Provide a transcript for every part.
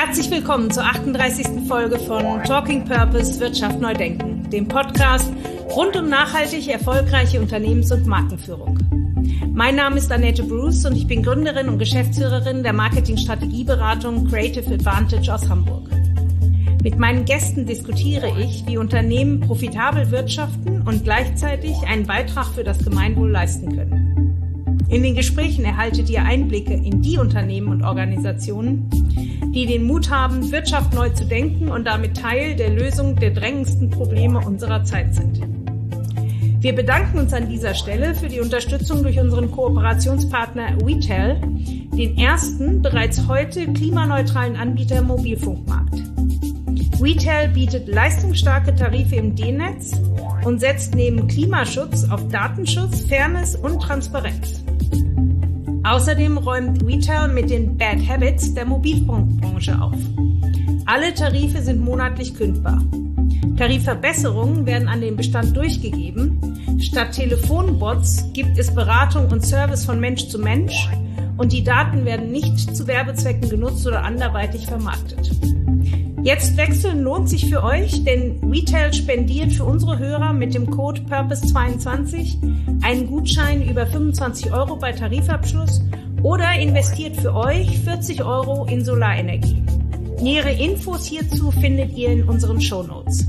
Herzlich willkommen zur 38. Folge von Talking Purpose Wirtschaft neu denken, dem Podcast rund um nachhaltig erfolgreiche Unternehmens- und Markenführung. Mein Name ist Annette Bruce und ich bin Gründerin und Geschäftsführerin der Marketing-Strategieberatung Creative Advantage aus Hamburg. Mit meinen Gästen diskutiere ich, wie Unternehmen profitabel wirtschaften und gleichzeitig einen Beitrag für das Gemeinwohl leisten können. In den Gesprächen erhaltet ihr Einblicke in die Unternehmen und Organisationen, die den Mut haben, Wirtschaft neu zu denken und damit Teil der Lösung der drängendsten Probleme unserer Zeit sind. Wir bedanken uns an dieser Stelle für die Unterstützung durch unseren Kooperationspartner WeTel, den ersten bereits heute klimaneutralen Anbieter im Mobilfunkmarkt. WeTel bietet leistungsstarke Tarife im D-Netz und setzt neben Klimaschutz auf Datenschutz, Fairness und Transparenz. Außerdem räumt WeTel mit den Bad Habits der Mobilfunkbranche auf. Alle Tarife sind monatlich kündbar. Tarifverbesserungen werden an den Bestand durchgegeben. Statt Telefonbots gibt es Beratung und Service von Mensch zu Mensch und die Daten werden nicht zu Werbezwecken genutzt oder anderweitig vermarktet. Jetzt wechseln lohnt sich für euch, denn WeTel spendiert für unsere Hörer mit dem Code PURPOSE22 einen Gutschein über 25 € bei Tarifabschluss oder investiert für euch 40 € in Solarenergie. Nähere Infos hierzu findet ihr in unseren Shownotes.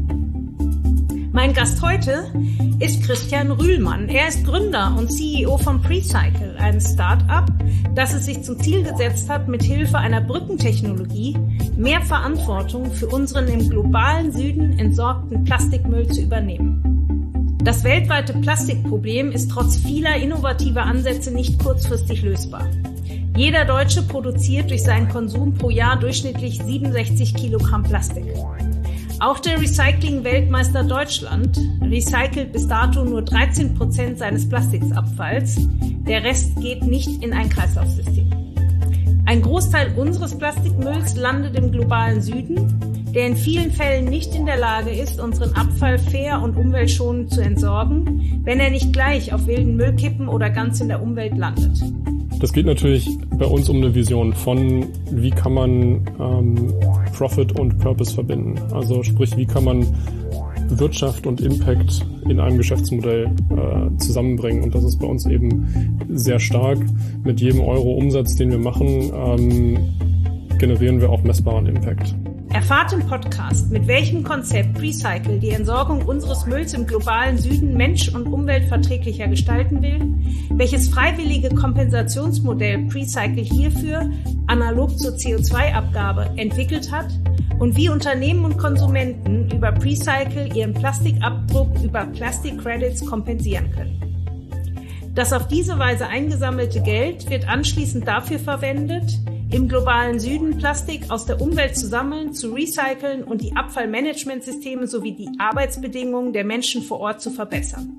Mein Gast heute ist Christian Rühlmann. Er ist Gründer und CEO von Precycle, einem Start-up, das es sich zum Ziel gesetzt hat, mit Hilfe einer Brückentechnologie mehr Verantwortung für unseren im globalen Süden entsorgten Plastikmüll zu übernehmen. Das weltweite Plastikproblem ist trotz vieler innovativer Ansätze nicht kurzfristig lösbar. Jeder Deutsche produziert durch seinen Konsum pro Jahr durchschnittlich 67 Kilogramm Plastik. Auch der Recycling-Weltmeister Deutschland recycelt bis dato nur 13% seines Plastikabfalls. Der Rest geht nicht in ein Kreislaufsystem. Ein Großteil unseres Plastikmülls landet im globalen Süden, der in vielen Fällen nicht in der Lage ist, unseren Abfall fair und umweltschonend zu entsorgen, wenn er nicht gleich auf wilden Müllkippen oder ganz in der Umwelt landet. Das geht natürlich bei uns um eine Vision von, wie kann man Profit und Purpose verbinden. Also sprich, wie kann man Wirtschaft und Impact in einem Geschäftsmodell zusammenbringen. Und das ist bei uns eben sehr stark. Mit jedem Euro Umsatz, den wir machen, generieren wir auch messbaren Impact. Erfahrt im Podcast, mit welchem Konzept Precycle die Entsorgung unseres Mülls im globalen Süden mensch- und umweltverträglicher gestalten will, welches freiwillige Kompensationsmodell Precycle hierfür, analog zur CO2-Abgabe, entwickelt hat und wie Unternehmen und Konsumenten über Precycle ihren Plastikabdruck über Plastic Credits kompensieren können. Das auf diese Weise eingesammelte Geld wird anschließend dafür verwendet, im globalen Süden Plastik aus der Umwelt zu sammeln, zu recyceln und die Abfallmanagementsysteme sowie die Arbeitsbedingungen der Menschen vor Ort zu verbessern.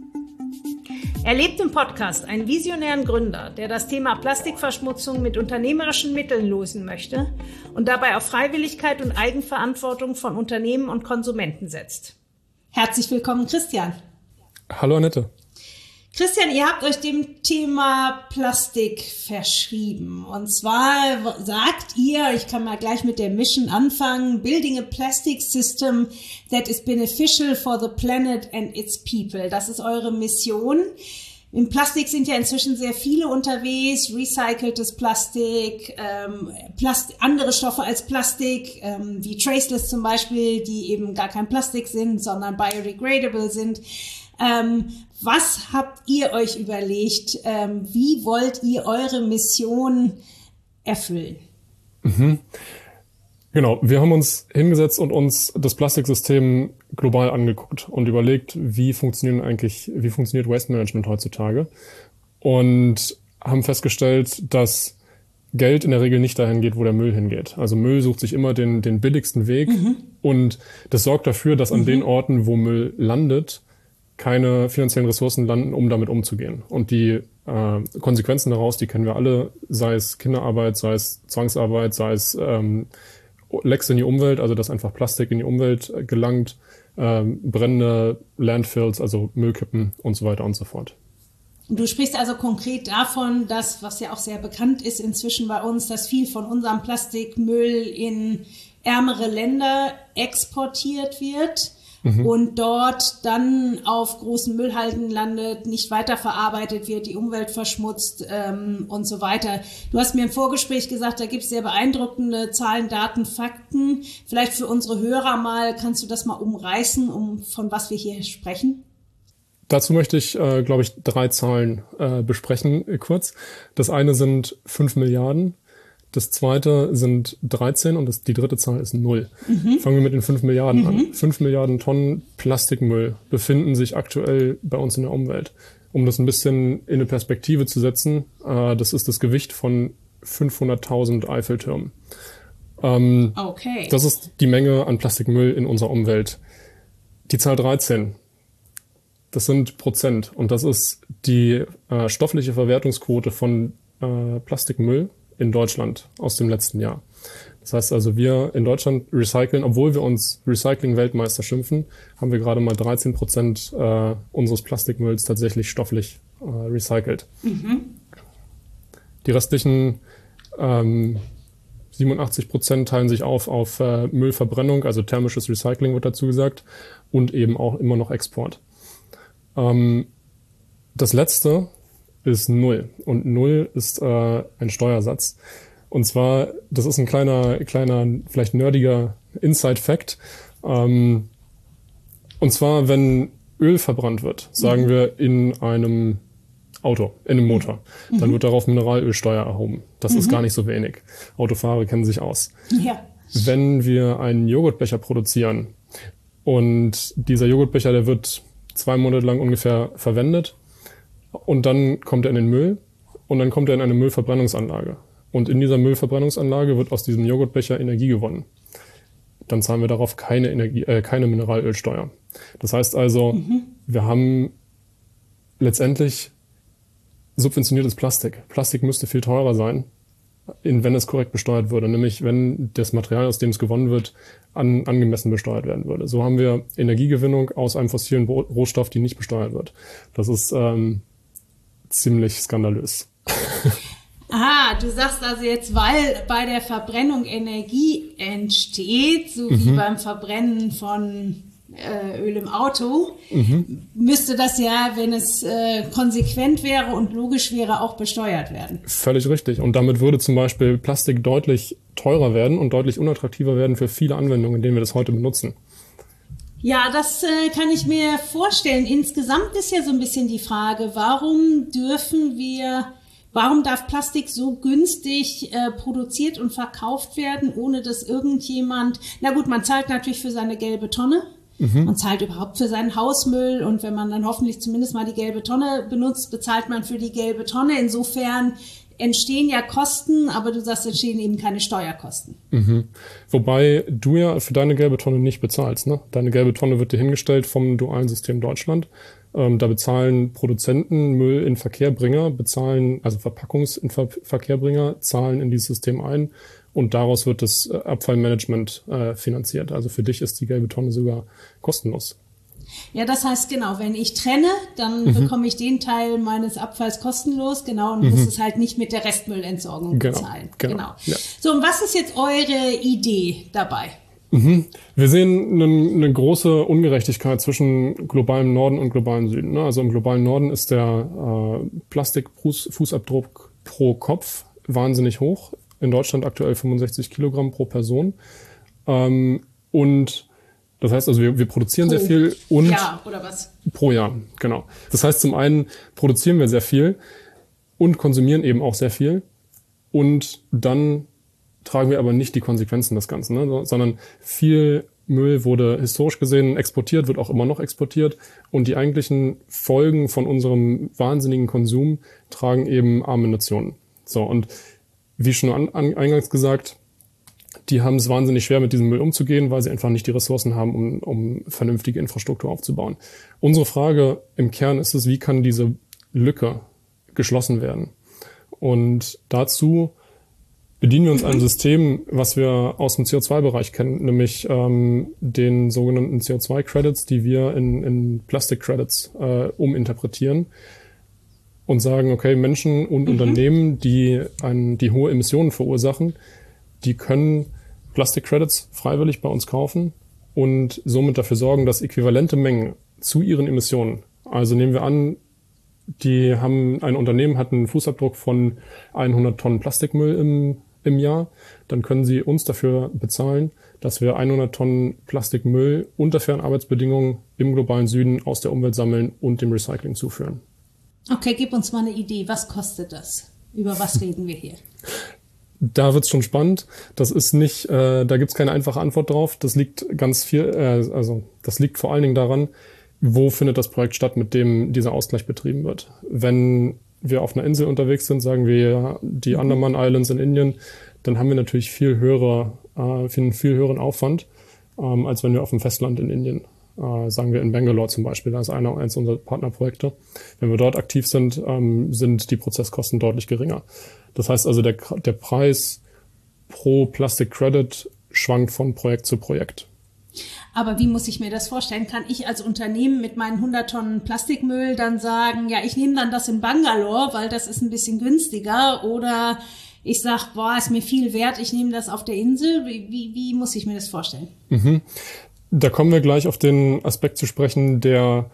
Erlebt im Podcast einen visionären Gründer, der das Thema Plastikverschmutzung mit unternehmerischen Mitteln lösen möchte und dabei auf Freiwilligkeit und Eigenverantwortung von Unternehmen und Konsumenten setzt. Herzlich willkommen, Christian. Hallo Annette. Christian, ihr habt euch dem Thema Plastik verschrieben. Und zwar sagt ihr, ich kann mal gleich mit der Mission anfangen, Building a Plastic System that is beneficial for the planet and its people. Das ist eure Mission. Im Plastik sind ja inzwischen sehr viele unterwegs, recyceltes Plastik, andere Stoffe als Plastik, wie Traceless zum Beispiel, die eben gar kein Plastik sind, sondern biodegradable sind. Was habt ihr euch überlegt? Wie wollt ihr eure Mission erfüllen? Genau, wir haben uns hingesetzt und uns das Plastiksystem global angeguckt und überlegt, wie funktioniert Waste Management heutzutage, und haben festgestellt, dass Geld in der Regel nicht dahin geht, wo der Müll hingeht. Also Müll sucht sich immer den billigsten Weg, und das sorgt dafür, dass an den Orten, wo Müll landet, keine finanziellen Ressourcen landen, um damit umzugehen. Und die Konsequenzen daraus, die kennen wir alle, sei es Kinderarbeit, sei es Zwangsarbeit, sei es Lecks in die Umwelt, also dass einfach Plastik in die Umwelt gelangt, brennende Landfills, also Müllkippen und so weiter und so fort. Du sprichst also konkret davon, dass, was ja auch sehr bekannt ist inzwischen bei uns, dass viel von unserem Plastikmüll in ärmere Länder exportiert wird und dort dann auf großen Müllhalden landet, nicht weiterverarbeitet wird, die Umwelt verschmutzt und so weiter. Du hast mir im Vorgespräch gesagt, da gibt es sehr beeindruckende Zahlen, Daten, Fakten. Vielleicht für unsere Hörer mal, kannst du das mal umreißen, von was wir hier sprechen? Dazu möchte ich, glaube ich, 3 Zahlen besprechen kurz. Das eine sind 5 Milliarden, das zweite sind 13 und die dritte Zahl ist 0. Fangen wir mit den 5 Milliarden an. 5 Milliarden Tonnen Plastikmüll befinden sich aktuell bei uns in der Umwelt. Um das ein bisschen in eine Perspektive zu setzen, das ist das Gewicht von 500.000 Eiffeltürmen. Okay. Das ist die Menge an Plastikmüll in unserer Umwelt. Die Zahl 13. Das sind Prozent und das ist die stoffliche Verwertungsquote von Plastikmüll in Deutschland aus dem letzten Jahr. Das heißt also, wir in Deutschland recyceln, obwohl wir uns Recycling-Weltmeister schimpfen, haben wir gerade mal 13% unseres Plastikmülls tatsächlich stofflich recycelt. Die restlichen 87% teilen sich auf Müllverbrennung, also thermisches Recycling wird dazu gesagt, und eben auch immer noch Export. Das letzte ist 0 und 0 ist ein Steuersatz. Und zwar, das ist ein kleiner, vielleicht nerdiger Inside-Fact. Und zwar, wenn Öl verbrannt wird, sagen wir in einem Auto, in einem Motor, dann wird darauf Mineralölsteuer erhoben. Das ist gar nicht so wenig. Autofahrer kennen sich aus. Ja. Wenn wir einen Joghurtbecher produzieren und dieser Joghurtbecher, der wird 2 Monate lang ungefähr verwendet und dann kommt er in den Müll und dann kommt er in eine Müllverbrennungsanlage. Und in dieser Müllverbrennungsanlage wird aus diesem Joghurtbecher Energie gewonnen. Dann zahlen wir darauf keine Mineralölsteuer. Das heißt also, wir haben letztendlich subventioniertes Plastik. Plastik müsste viel teurer sein, wenn es korrekt besteuert würde. Nämlich, wenn das Material, aus dem es gewonnen wird, angemessen besteuert werden würde. So haben wir Energiegewinnung aus einem fossilen Rohstoff, die nicht besteuert wird. Das ist ziemlich skandalös. Ah, du sagst also jetzt, weil bei der Verbrennung Energie entsteht, so wie beim Verbrennen von Öl im Auto, müsste das ja, wenn es konsequent wäre und logisch wäre, auch besteuert werden. Völlig richtig. Und damit würde zum Beispiel Plastik deutlich teurer werden und deutlich unattraktiver werden für viele Anwendungen, in denen wir das heute benutzen. Ja, das kann ich mir vorstellen. Insgesamt ist ja so ein bisschen die Frage, warum darf Plastik so günstig produziert und verkauft werden, ohne dass irgendjemand, na gut, man zahlt natürlich für seine gelbe Tonne, man zahlt überhaupt für seinen Hausmüll und wenn man dann hoffentlich zumindest mal die gelbe Tonne benutzt, bezahlt man für die gelbe Tonne. Insofern entstehen ja Kosten, aber du sagst, entstehen eben keine Steuerkosten. Wobei du ja für deine gelbe Tonne nicht bezahlst, ne? Deine gelbe Tonne wird dir hingestellt vom dualen System Deutschland. Da bezahlen Produzenten, Müll in Verkehrbringer, also Verpackungsverkehrbringer, zahlen in dieses System ein und daraus wird das Abfallmanagement finanziert. Also für dich ist die gelbe Tonne sogar kostenlos. Ja, das heißt genau, wenn ich trenne, dann bekomme ich den Teil meines Abfalls kostenlos, genau, und muss es halt nicht mit der Restmüllentsorgung bezahlen. Genau. Ja. So, und was ist jetzt eure Idee dabei? Wir sehen eine große Ungerechtigkeit zwischen globalem Norden und globalem Süden. Ne? Also im globalen Norden ist der Plastikfußabdruck pro Kopf wahnsinnig hoch. In Deutschland aktuell 65 Kilogramm pro Person. Und das heißt also, wir produzieren sehr viel und Jahr oder was? Pro Jahr, genau. Das heißt, zum einen produzieren wir sehr viel und konsumieren eben auch sehr viel und dann tragen wir aber nicht die Konsequenzen des Ganzen, ne? Sondern viel Müll wurde historisch gesehen exportiert, wird auch immer noch exportiert und die eigentlichen Folgen von unserem wahnsinnigen Konsum tragen eben arme Nationen. So, und wie schon eingangs gesagt, die haben es wahnsinnig schwer, mit diesem Müll umzugehen, weil sie einfach nicht die Ressourcen haben, um vernünftige Infrastruktur aufzubauen. Unsere Frage im Kern ist es, wie kann diese Lücke geschlossen werden? Und dazu bedienen wir uns einem System, was wir aus dem CO2-Bereich kennen, nämlich den sogenannten CO2-Credits, die wir in Plastic-Credits uminterpretieren. und sagen, okay, Menschen und Unternehmen, die hohe Emissionen verursachen, die können Plastik-Credits freiwillig bei uns kaufen und somit dafür sorgen, dass äquivalente Mengen zu ihren Emissionen, also nehmen wir an, ein Unternehmen hat einen Fußabdruck von 100 Tonnen Plastikmüll im Jahr, dann können sie uns dafür bezahlen, dass wir 100 Tonnen Plastikmüll unter fairen Arbeitsbedingungen im globalen Süden aus der Umwelt sammeln und dem Recycling zuführen. Okay, gib uns mal eine Idee. Was kostet das? Über was reden wir hier? Da wird's schon spannend. Das ist nicht, da gibt's keine einfache Antwort drauf. Das liegt ganz viel, das liegt vor allen Dingen daran, wo findet das Projekt statt, mit dem dieser Ausgleich betrieben wird. Wenn wir auf einer Insel unterwegs sind, sagen wir die Andaman Islands in Indien, dann haben wir natürlich viel höheren Aufwand, als wenn wir auf dem Festland in Indien, sagen wir in Bangalore zum Beispiel, da ist eins unserer Partnerprojekte. Wenn wir dort aktiv sind, sind die Prozesskosten deutlich geringer. Das heißt also, der Preis pro Plastic Credit schwankt von Projekt zu Projekt. Aber wie muss ich mir das vorstellen? Kann ich als Unternehmen mit meinen 100 Tonnen Plastikmüll dann sagen, ja, ich nehme dann das in Bangalore, weil das ist ein bisschen günstiger, oder ich sage, boah, ist mir viel wert, ich nehme das auf der Insel. Wie muss ich mir das vorstellen? Da kommen wir gleich auf den Aspekt zu sprechen, der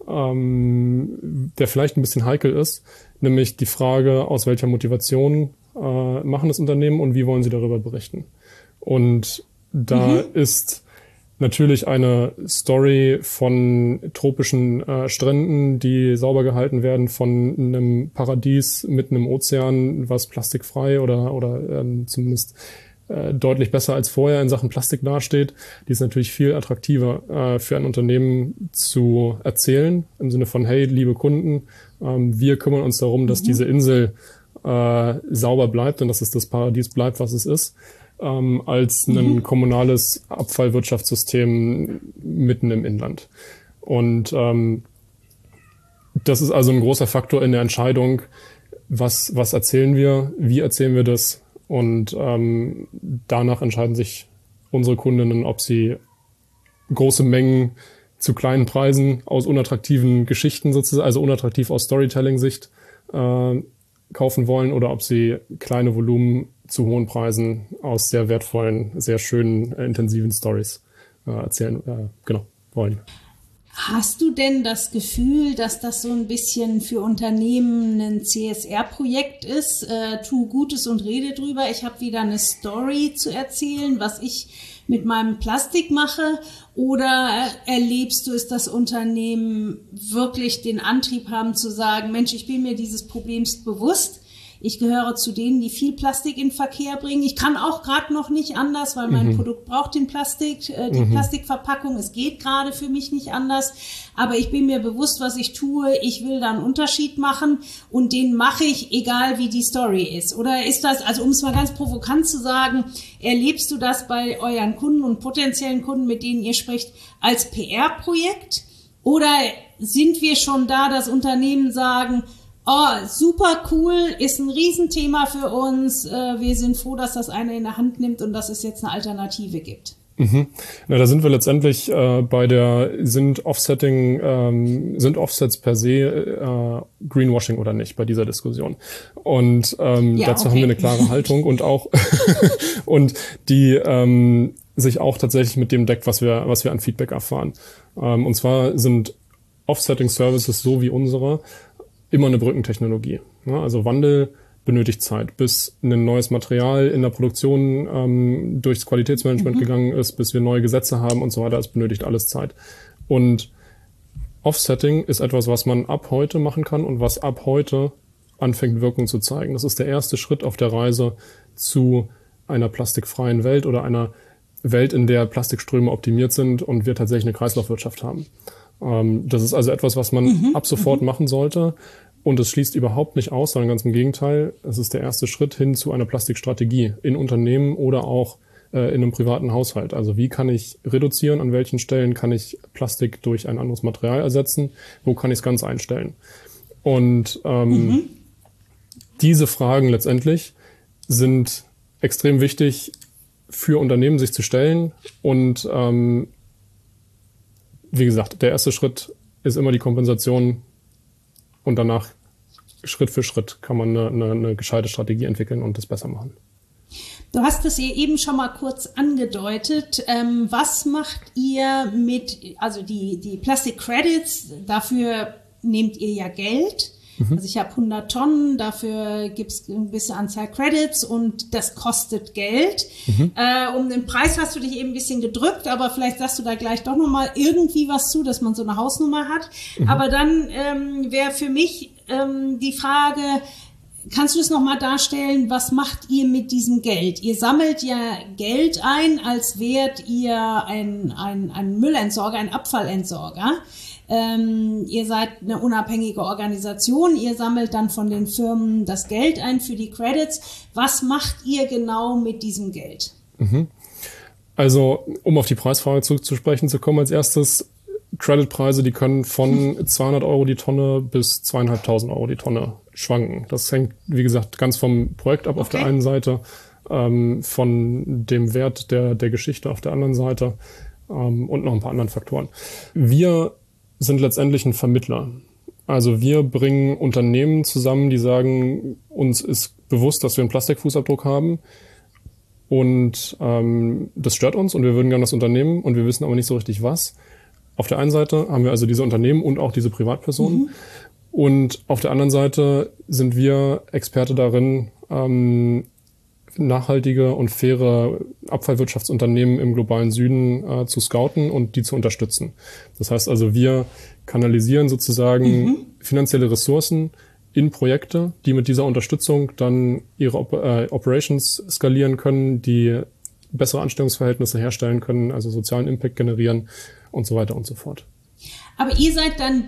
vielleicht ein bisschen heikel ist, nämlich die Frage, aus welcher Motivation machen das Unternehmen und wie wollen sie darüber berichten. Und da ist natürlich eine Story von tropischen Stränden, die sauber gehalten werden, von einem Paradies mitten im Ozean, was plastikfrei oder zumindest deutlich besser als vorher in Sachen Plastik dasteht. Die ist natürlich viel attraktiver für ein Unternehmen zu erzählen, im Sinne von, hey, liebe Kunden, wir kümmern uns darum, dass diese Insel sauber bleibt und dass es das Paradies bleibt, was es ist, als ein kommunales Abfallwirtschaftssystem mitten im Inland. Und das ist also ein großer Faktor in der Entscheidung, was erzählen wir, wie erzählen wir das, und danach entscheiden sich unsere Kundinnen, ob sie große Mengen zu kleinen Preisen aus unattraktiven Geschichten sozusagen, also unattraktiv aus Storytelling-Sicht kaufen wollen, oder ob sie kleine Volumen zu hohen Preisen aus sehr wertvollen, sehr schönen, intensiven Stories erzählen wollen. Hast du denn das Gefühl, dass das so ein bisschen für Unternehmen ein CSR-Projekt ist? Tu Gutes und rede drüber. Ich habe wieder eine Story zu erzählen, was ich mit meinem Plastik mache. Oder erlebst du es, dass Unternehmen wirklich den Antrieb haben zu sagen, Mensch, ich bin mir dieses Problems bewusst. Ich gehöre zu denen, die viel Plastik in den Verkehr bringen. Ich kann auch gerade noch nicht anders, weil mein Produkt braucht den Plastik, die Plastikverpackung. Es geht gerade für mich nicht anders. Aber ich bin mir bewusst, was ich tue. Ich will da einen Unterschied machen, und den mache ich, egal wie die Story ist. Oder ist das, also um es mal ganz provokant zu sagen, erlebst du das bei euren Kunden und potenziellen Kunden, mit denen ihr spricht, als PR-Projekt? Oder sind wir schon da, dass Unternehmen sagen, oh, super cool, ist ein Riesenthema für uns. Wir sind froh, dass das einer in der Hand nimmt und dass es jetzt eine Alternative gibt. Na, da sind wir letztendlich sind Offsets per se Greenwashing oder nicht bei dieser Diskussion. Und dazu haben wir eine klare Haltung und auch und die sich auch tatsächlich mit dem deckt, was wir an Feedback erfahren. Und zwar sind Offsetting-Services so wie unsere immer eine Brückentechnologie. Ja, also Wandel benötigt Zeit, bis ein neues Material in der Produktion durchs Qualitätsmanagement gegangen ist, bis wir neue Gesetze haben und so weiter. Es benötigt alles Zeit. Und Offsetting ist etwas, was man ab heute machen kann und was ab heute anfängt, Wirkung zu zeigen. Das ist der erste Schritt auf der Reise zu einer plastikfreien Welt oder einer Welt, in der Plastikströme optimiert sind und wir tatsächlich eine Kreislaufwirtschaft haben. Das ist also etwas, was man ab sofort machen sollte. Und es schließt überhaupt nicht aus, sondern ganz im Gegenteil. Es ist der erste Schritt hin zu einer Plastikstrategie in Unternehmen oder auch in einem privaten Haushalt. Also wie kann ich reduzieren? An welchen Stellen kann ich Plastik durch ein anderes Material ersetzen? Wo kann ich es ganz einstellen? Und diese Fragen letztendlich sind extrem wichtig für Unternehmen, sich zu stellen. Und wie gesagt, der erste Schritt ist immer die Kompensation, und danach Schritt für Schritt kann man eine gescheite Strategie entwickeln und das besser machen. Du hast es hier eben schon mal kurz angedeutet. Was macht ihr also die Plastic Credits, dafür nehmt ihr ja Geld. Also ich habe 100 Tonnen, dafür gibt es eine gewisse Anzahl Credits und das kostet Geld. Um den Preis hast du dich eben ein bisschen gedrückt, aber vielleicht sagst du da gleich doch nochmal irgendwie was zu, dass man so eine Hausnummer hat. Aber dann wäre für mich die Frage, kannst du es nochmal darstellen, was macht ihr mit diesem Geld? Ihr sammelt ja Geld ein, als wärt ihr ein Müllentsorger, ein Abfallentsorger. Ihr seid eine unabhängige Organisation, ihr sammelt dann von den Firmen das Geld ein für die Credits. Was macht ihr genau mit diesem Geld? Also, um auf die Preisfrage zurückzusprechen zu kommen, als erstes, Creditpreise, die können von 200 Euro die Tonne bis 2.500 Euro die Tonne schwanken. Das hängt, wie gesagt, ganz vom Projekt ab auf der einen Seite, von dem Wert der Geschichte auf der anderen Seite und noch ein paar anderen Faktoren. Wir sind letztendlich ein Vermittler. Also wir bringen Unternehmen zusammen, die sagen, uns ist bewusst, dass wir einen Plastikfußabdruck haben und das stört uns und wir würden gerne das Unternehmen und wir wissen aber nicht so richtig was. Auf der einen Seite haben wir also diese Unternehmen und auch diese Privatpersonen und auf der anderen Seite sind wir Experte darin, nachhaltige und faire Abfallwirtschaftsunternehmen im globalen Süden zu scouten und die zu unterstützen. Das heißt also, wir kanalisieren sozusagen finanzielle Ressourcen in Projekte, die mit dieser Unterstützung dann ihre Operations skalieren können, die bessere Anstellungsverhältnisse herstellen können, also sozialen Impact generieren und so weiter und so fort. Aber ihr seid dann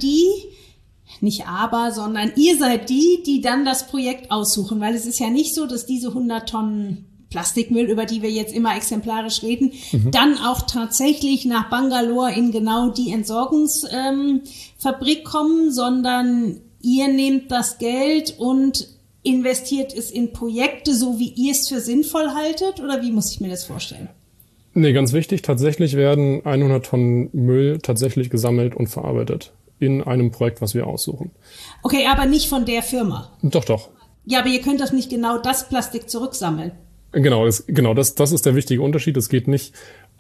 sondern ihr seid die dann das Projekt aussuchen, weil es ist ja nicht so, dass diese 100 Tonnen Plastikmüll, über die wir jetzt immer exemplarisch reden, dann auch tatsächlich nach Bangalore in genau die Entsorgungsfabrik kommen, sondern ihr nehmt das Geld und investiert es in Projekte, so wie ihr es für sinnvoll haltet, oder wie muss ich mir das vorstellen? Nee, ganz wichtig, tatsächlich werden 100 Tonnen Müll tatsächlich gesammelt und verarbeitet in einem Projekt, was wir aussuchen. Okay, aber nicht von der Firma? Doch. Ja, aber ihr könnt doch nicht genau das Plastik zurücksammeln. Genau, das ist der wichtige Unterschied. Es geht nicht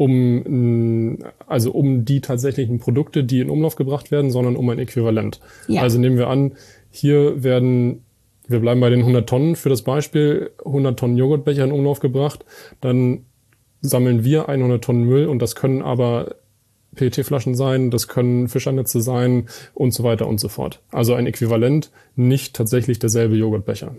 um die tatsächlichen Produkte, die in Umlauf gebracht werden, sondern um ein Äquivalent. Ja. Also nehmen wir an, wir bleiben bei den 100 Tonnen für das Beispiel, 100 Tonnen Joghurtbecher in Umlauf gebracht, dann sammeln wir 100 Tonnen Müll und das können aber PET-Flaschen sein, das können Fischernetze sein und so weiter und so fort. Also ein Äquivalent, nicht tatsächlich derselbe Joghurtbecher.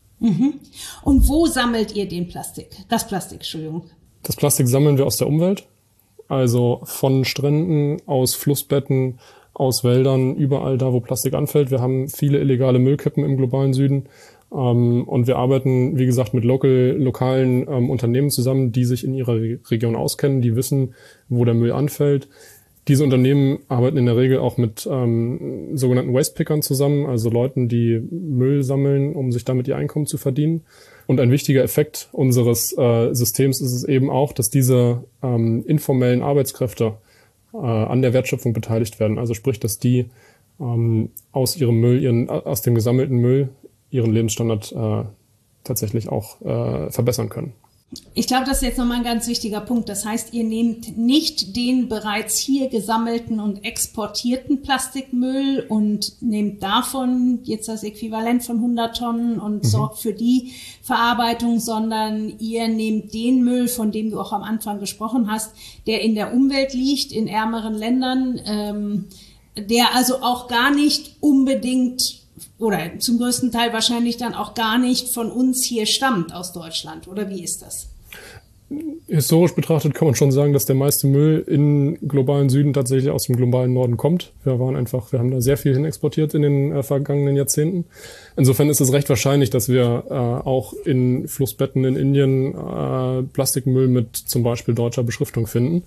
Und wo sammelt ihr das Plastik, Entschuldigung? Das Plastik sammeln wir aus der Umwelt, also von Stränden, aus Flussbetten, aus Wäldern, überall da, wo Plastik anfällt. Wir haben viele illegale Müllkippen im globalen Süden. Und wir arbeiten, wie gesagt, mit lokalen Unternehmen zusammen, die sich in ihrer Region auskennen, die wissen, wo der Müll anfällt. Diese Unternehmen arbeiten in der Regel auch mit sogenannten Waste-Pickern zusammen, also Leuten, die Müll sammeln, um sich damit ihr Einkommen zu verdienen. Und ein wichtiger Effekt unseres Systems ist es eben auch, dass diese informellen Arbeitskräfte an der Wertschöpfung beteiligt werden. Also sprich, dass die aus dem gesammelten Müll ihren Lebensstandard tatsächlich auch verbessern können. Ich glaube, das ist jetzt nochmal ein ganz wichtiger Punkt. Das heißt, ihr nehmt nicht den bereits hier gesammelten und exportierten Plastikmüll und nehmt davon jetzt das Äquivalent von 100 Tonnen und sorgt für die Verarbeitung, sondern ihr nehmt den Müll, von dem du auch am Anfang gesprochen hast, der in der Umwelt liegt, in ärmeren Ländern, der also auch gar nicht unbedingt oder zum größten Teil wahrscheinlich dann auch gar nicht von uns hier stammt aus Deutschland. Oder wie ist das? Historisch betrachtet kann man schon sagen, dass der meiste Müll im globalen Süden tatsächlich aus dem globalen Norden kommt. Wir haben da sehr viel hin exportiert in den vergangenen Jahrzehnten. Insofern ist es recht wahrscheinlich, dass wir auch in Flussbetten in Indien Plastikmüll mit zum Beispiel deutscher Beschriftung finden.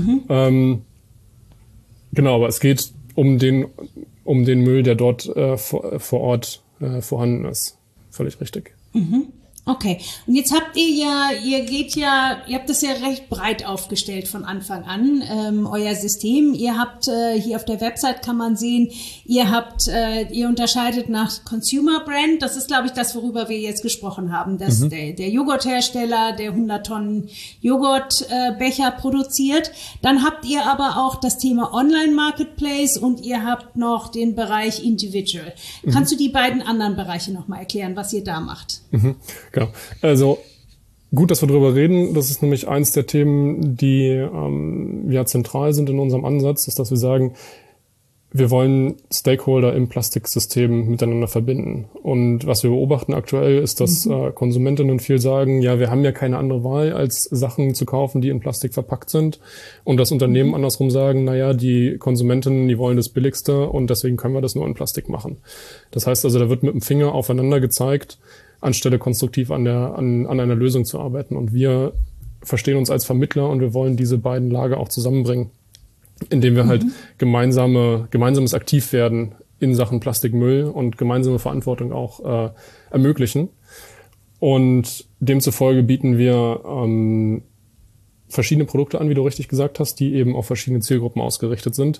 Genau, aber es geht um den Müll, der dort vor Ort vorhanden ist. Völlig richtig. Okay. Und jetzt habt ihr habt das ja recht breit aufgestellt von Anfang an, euer System. Ihr habt, hier auf der Website kann man sehen, ihr unterscheidet nach Consumer Brand. Das ist, glaube ich, das, worüber wir jetzt gesprochen haben, dass der Joghurthersteller, der 100 Tonnen Joghurtbecher produziert. Dann habt ihr aber auch das Thema Online Marketplace und ihr habt noch den Bereich Individual. Kannst du die beiden anderen Bereiche nochmal erklären, was ihr da macht? Genau. Also gut, dass wir darüber reden. Das ist nämlich eins der Themen, die zentral sind in unserem Ansatz, ist, dass wir sagen, wir wollen Stakeholder im Plastiksystem miteinander verbinden. Und was wir beobachten aktuell ist, dass Konsumentinnen viel sagen, ja, wir haben ja keine andere Wahl, als Sachen zu kaufen, die in Plastik verpackt sind. Und das Unternehmen andersrum sagen, naja, die Konsumentinnen, die wollen das Billigste und deswegen können wir das nur in Plastik machen. Das heißt also, da wird mit dem Finger aufeinander gezeigt, anstelle konstruktiv an einer Lösung zu arbeiten. Und wir verstehen uns als Vermittler und wir wollen diese beiden Lager auch zusammenbringen, indem wir halt gemeinsames Aktivwerden in Sachen Plastikmüll und gemeinsame Verantwortung auch ermöglichen. Und demzufolge bieten wir verschiedene Produkte an, wie du richtig gesagt hast, die eben auf verschiedene Zielgruppen ausgerichtet sind.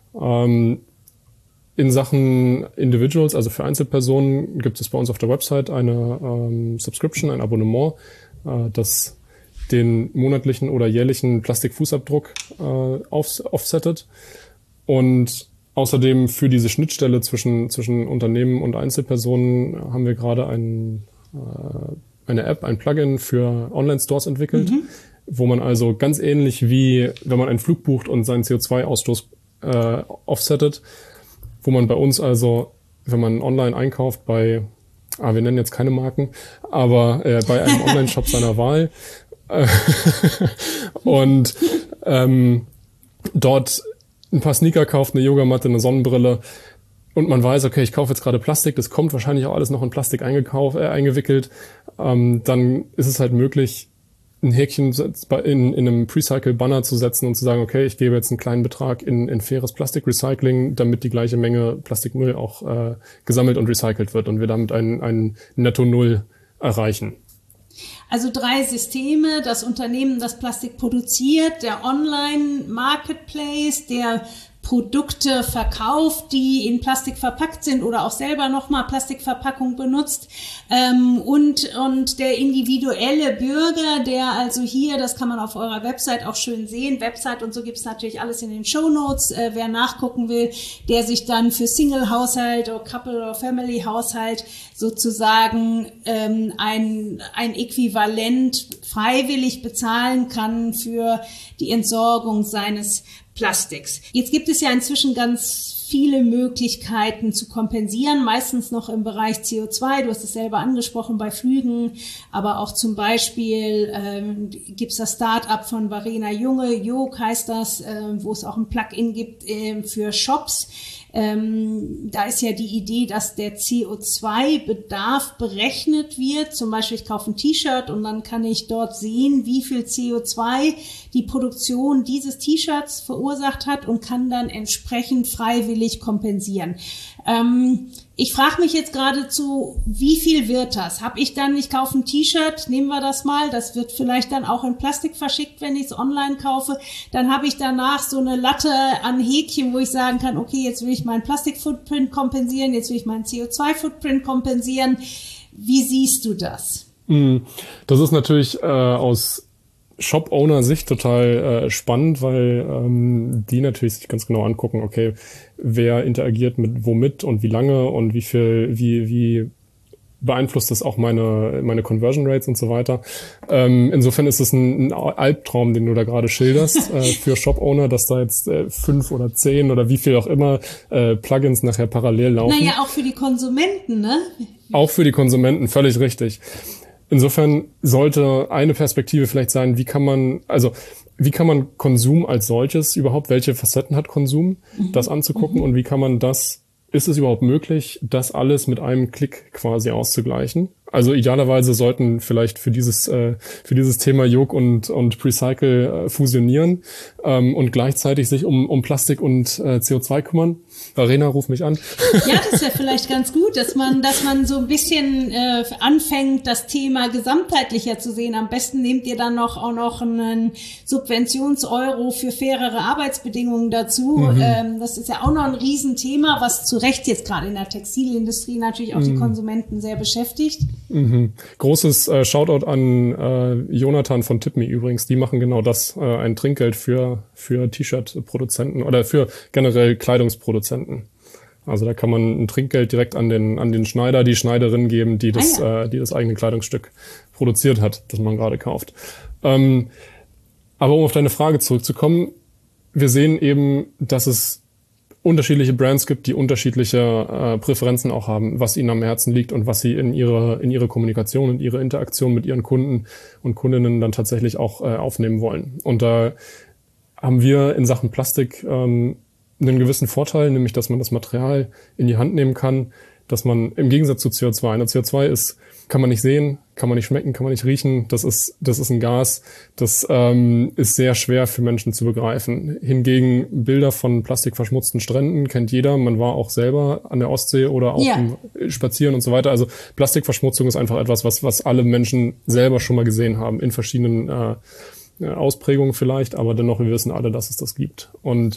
In Sachen Individuals, also für Einzelpersonen, gibt es bei uns auf der Website eine Subscription, ein Abonnement, das den monatlichen oder jährlichen Plastikfußabdruck offsettet. Und außerdem für diese Schnittstelle zwischen Unternehmen und Einzelpersonen haben wir gerade eine App, ein Plugin für Online-Stores entwickelt, wo man also ganz ähnlich wie, wenn man einen Flug bucht und seinen CO2-Ausstoß offsettet, wo man bei uns also, wenn man online einkauft wir nennen jetzt keine Marken, aber bei einem Online-Shop seiner Wahl und dort ein paar Sneaker kauft, eine Yogamatte, eine Sonnenbrille und man weiß, okay, ich kaufe jetzt gerade Plastik, das kommt wahrscheinlich auch alles noch in Plastik eingewickelt, dann ist es halt möglich, ein Häkchen in einem Precycle-Banner zu setzen und zu sagen, okay, ich gebe jetzt einen kleinen Betrag in faires Plastikrecycling, damit die gleiche Menge Plastikmüll auch gesammelt und recycelt wird und wir damit ein Netto-Null erreichen. Also 3 Systeme, das Unternehmen, das Plastik produziert, der Online-Marketplace, der Produkte verkauft, die in Plastik verpackt sind oder auch selber nochmal Plastikverpackung benutzt, und der individuelle Bürger, der also hier, das kann man auf eurer Website auch schön sehen, Website und so gibt's natürlich alles in den Shownotes, wer nachgucken will, der sich dann für Single-Haushalt oder Couple- oder Family-Haushalt sozusagen ein Äquivalent freiwillig bezahlen kann für die Entsorgung seines Plastiks. Jetzt gibt es ja inzwischen ganz viele Möglichkeiten zu kompensieren, meistens noch im Bereich CO2. Du hast es selber angesprochen bei Flügen, aber auch zum Beispiel gibt es das Start-up von Verena Junge, Jog heißt das, wo es auch ein Plugin gibt für Shops. Da ist ja die Idee, dass der CO2-Bedarf berechnet wird. Zum Beispiel, ich kaufe ein T-Shirt und dann kann ich dort sehen, wie viel CO2 die Produktion dieses T-Shirts verursacht hat und kann dann entsprechend freiwillig kompensieren. Ich frage mich jetzt geradezu, wie viel wird das? Ich kaufe ein T-Shirt, nehmen wir das mal, das wird vielleicht dann auch in Plastik verschickt, wenn ich es online kaufe. Dann habe ich danach so eine Latte an Häkchen, wo ich sagen kann, okay, jetzt will ich meinen Plastik-Footprint kompensieren, jetzt will ich meinen CO2-Footprint kompensieren. Wie siehst du das? Das ist natürlich aus Shop-Owner-Sicht total spannend, weil die natürlich sich ganz genau angucken, okay, wer interagiert mit womit und wie lange und wie beeinflusst das auch meine Conversion Rates und so weiter. Insofern ist es ein Albtraum, den du da gerade schilderst für Shop-Owner, dass da jetzt 5 oder 10 oder wie viel auch immer Plugins nachher parallel laufen. Naja, auch für die Konsumenten, ne? Auch für die Konsumenten, völlig richtig. Insofern sollte eine Perspektive vielleicht sein, wie kann man Konsum als solches überhaupt, welche Facetten hat Konsum, das anzugucken und wie kann man ist es überhaupt möglich, das alles mit einem Klick quasi auszugleichen? Also idealerweise sollten vielleicht für dieses Thema Yoke und Precycle fusionieren und gleichzeitig sich um Plastik und CO2 kümmern. Verena, ruf mich an. Ja, das wäre vielleicht ganz gut, dass man so ein bisschen anfängt, das Thema gesamtheitlicher zu sehen. Am besten nehmt ihr dann auch noch einen Subventions-Euro für fairere Arbeitsbedingungen dazu. Das ist ja auch noch ein Riesenthema, was zu Recht jetzt gerade in der Textilindustrie natürlich auch die Konsumenten sehr beschäftigt. Großes Shoutout an Jonathan von TipMe übrigens. Die machen genau das, ein Trinkgeld für T-Shirt-Produzenten oder für generell Kleidungsproduzenten. Also da kann man ein Trinkgeld direkt an den Schneider, die Schneiderin geben, die das eigene Kleidungsstück produziert hat, das man gerade kauft. Aber um auf deine Frage zurückzukommen, wir sehen eben, dass es unterschiedliche Brands gibt, die unterschiedliche Präferenzen auch haben, was ihnen am Herzen liegt und was sie in ihre Kommunikation und ihre Interaktion mit ihren Kunden und Kundinnen dann tatsächlich auch aufnehmen wollen. Und da haben wir in Sachen Plastik einen gewissen Vorteil, nämlich dass man das Material in die Hand nehmen kann, dass man im Gegensatz zu CO2, CO2 kann man nicht sehen, kann man nicht schmecken, kann man nicht riechen. Das ist ein Gas, das ist sehr schwer für Menschen zu begreifen. Hingegen Bilder von plastikverschmutzten Stränden kennt jeder. Man war auch selber an der Ostsee oder auch Spazieren und so weiter. Also Plastikverschmutzung ist einfach etwas, was alle Menschen selber schon mal gesehen haben, in verschiedenen Ausprägungen vielleicht, aber dennoch, wir wissen alle, dass es das gibt. Und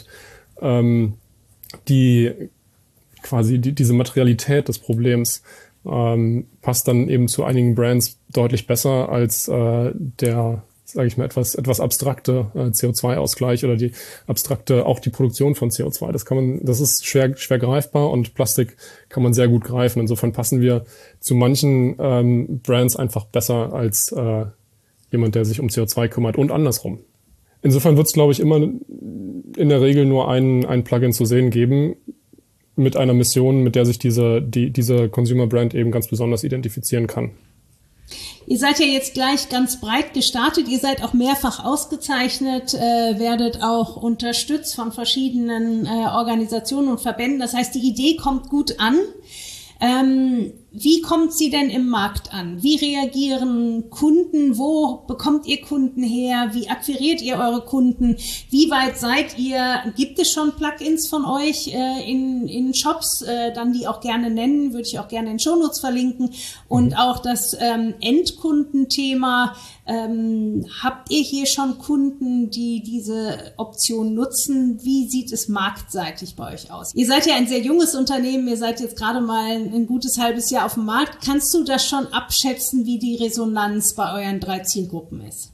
diese Materialität des Problems passt dann eben zu einigen Brands deutlich besser als der, sage ich mal, etwas abstrakte CO2-Ausgleich oder die Produktion von CO2. Das ist schwer greifbar und Plastik kann man sehr gut greifen. Insofern passen wir zu manchen Brands einfach besser als jemand, der sich um CO2 kümmert und andersrum. Insofern wird es, glaube ich, immer in der Regel nur ein Plugin zu sehen geben mit einer Mission, mit der sich diese Consumer Brand eben ganz besonders identifizieren kann. Ihr seid ja jetzt gleich ganz breit gestartet. Ihr seid auch mehrfach ausgezeichnet, werdet auch unterstützt von verschiedenen Organisationen und Verbänden. Das heißt, die Idee kommt gut an. Wie kommt sie denn im Markt an? Wie reagieren Kunden? Wo bekommt ihr Kunden her? Wie akquiriert ihr eure Kunden? Wie weit seid ihr? Gibt es schon Plugins von euch in Shops, dann die auch gerne nennen, würde ich auch gerne in Shownotes verlinken. Und auch das Endkundenthema. Habt ihr hier schon Kunden, die diese Option nutzen? Wie sieht es marktseitig bei euch aus? Ihr seid ja ein sehr junges Unternehmen. Ihr seid jetzt gerade mal ein gutes halbes Jahr auf dem Markt. Kannst du das schon abschätzen, wie die Resonanz bei euren 3 Zielgruppen ist?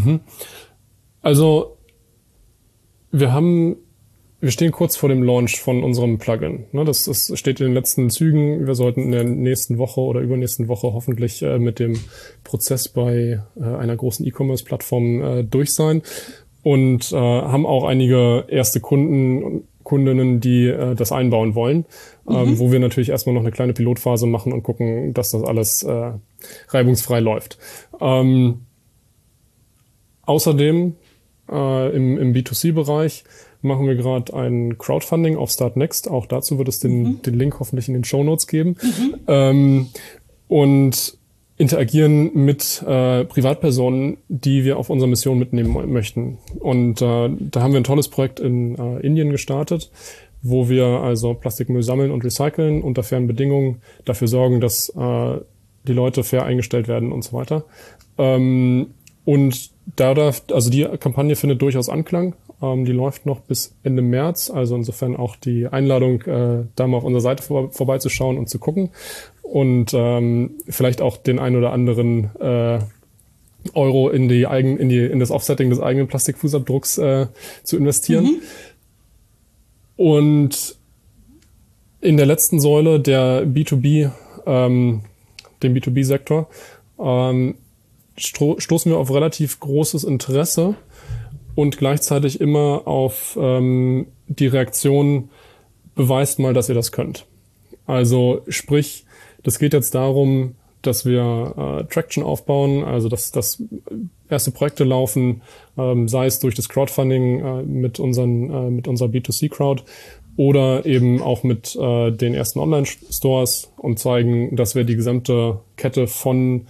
Also wir stehen kurz vor dem Launch von unserem Plugin. Das steht in den letzten Zügen. Wir sollten in der nächsten Woche oder übernächsten Woche hoffentlich mit dem Prozess bei einer großen E-Commerce-Plattform durch sein und haben auch einige erste Kunden und Kundinnen, die das einbauen wollen, wo wir natürlich erstmal noch eine kleine Pilotphase machen und gucken, dass das alles reibungsfrei läuft. Außerdem im B2C-Bereich machen wir gerade ein Crowdfunding auf Startnext. Auch dazu wird es den Link hoffentlich in den Shownotes geben. Und interagieren mit Privatpersonen, die wir auf unsere Mission mitnehmen möchten. Und da haben wir ein tolles Projekt in Indien gestartet, wo wir also Plastikmüll sammeln und recyceln unter fairen Bedingungen, dafür sorgen, dass die Leute fair eingestellt werden und so weiter. Und also die Kampagne findet durchaus Anklang. Die läuft noch bis Ende März, also insofern auch die Einladung, da mal auf unserer Seite vorbeizuschauen und zu gucken und vielleicht auch den ein oder anderen Euro in das Offsetting des eigenen Plastikfußabdrucks zu investieren. Und in der letzten Säule der B2B, dem B2B-Sektor, stoßen wir auf relativ großes Interesse und gleichzeitig immer auf die Reaktion, beweist mal, dass ihr das könnt. Also sprich, das geht jetzt darum, dass wir Traction aufbauen, also dass erste Projekte laufen, sei es durch das Crowdfunding mit unserer B2C-Crowd oder eben auch mit den ersten Online-Stores und zeigen, dass wir die gesamte Kette vom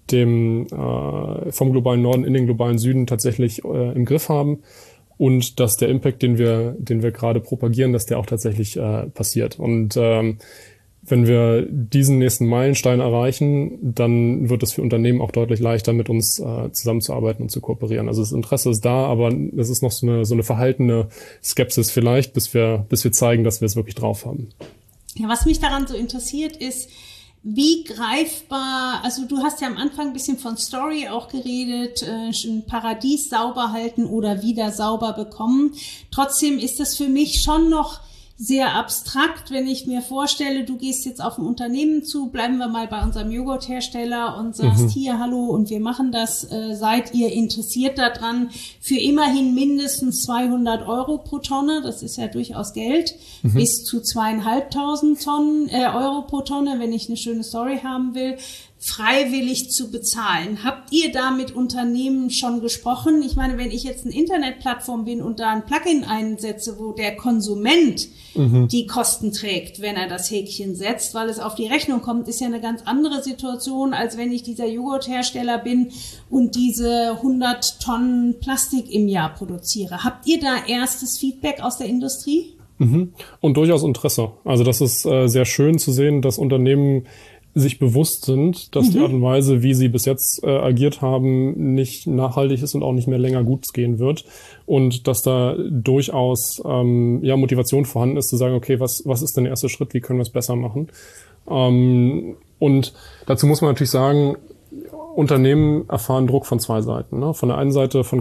globalen Norden in den globalen Süden tatsächlich im Griff haben und dass der Impact, den wir gerade propagieren, dass der auch tatsächlich passiert. Und wenn wir diesen nächsten Meilenstein erreichen, dann wird es für Unternehmen auch deutlich leichter, mit uns zusammenzuarbeiten und zu kooperieren. Also das Interesse ist da, aber es ist noch so eine verhaltene Skepsis vielleicht, bis wir zeigen, dass wir es wirklich drauf haben. Ja, was mich daran so interessiert ist, wie greifbar, also du hast ja am Anfang ein bisschen von Story auch geredet, ein Paradies sauber halten oder wieder sauber bekommen. Trotzdem ist das für mich schon noch sehr abstrakt, wenn ich mir vorstelle, du gehst jetzt auf ein Unternehmen zu, bleiben wir mal bei unserem Joghurthersteller und sagst, hier, hallo, und wir machen das, seid ihr interessiert daran, für immerhin mindestens 200 € pro Tonne, das ist ja durchaus Geld, bis zu 2.500 Euro pro Tonne, wenn ich eine schöne Story haben will, freiwillig zu bezahlen. Habt ihr da mit Unternehmen schon gesprochen? Ich meine, wenn ich jetzt eine Internetplattform bin und da ein Plugin einsetze, wo der Konsument die Kosten trägt, wenn er das Häkchen setzt, weil es auf die Rechnung kommt, ist ja eine ganz andere Situation, als wenn ich dieser Joghurthersteller bin und diese 100 Tonnen Plastik im Jahr produziere. Habt ihr da erstes Feedback aus der Industrie? Und durchaus Interesse. Also das ist sehr schön zu sehen, dass Unternehmen sich bewusst sind, dass die Art und Weise, wie sie bis jetzt agiert haben, nicht nachhaltig ist und auch nicht mehr länger gut gehen wird. Und dass da durchaus Motivation vorhanden ist, zu sagen, okay, was ist denn der erste Schritt, wie können wir es besser machen? Und dazu muss man natürlich sagen, Unternehmen erfahren Druck von zwei Seiten. Ne? Von der einen Seite von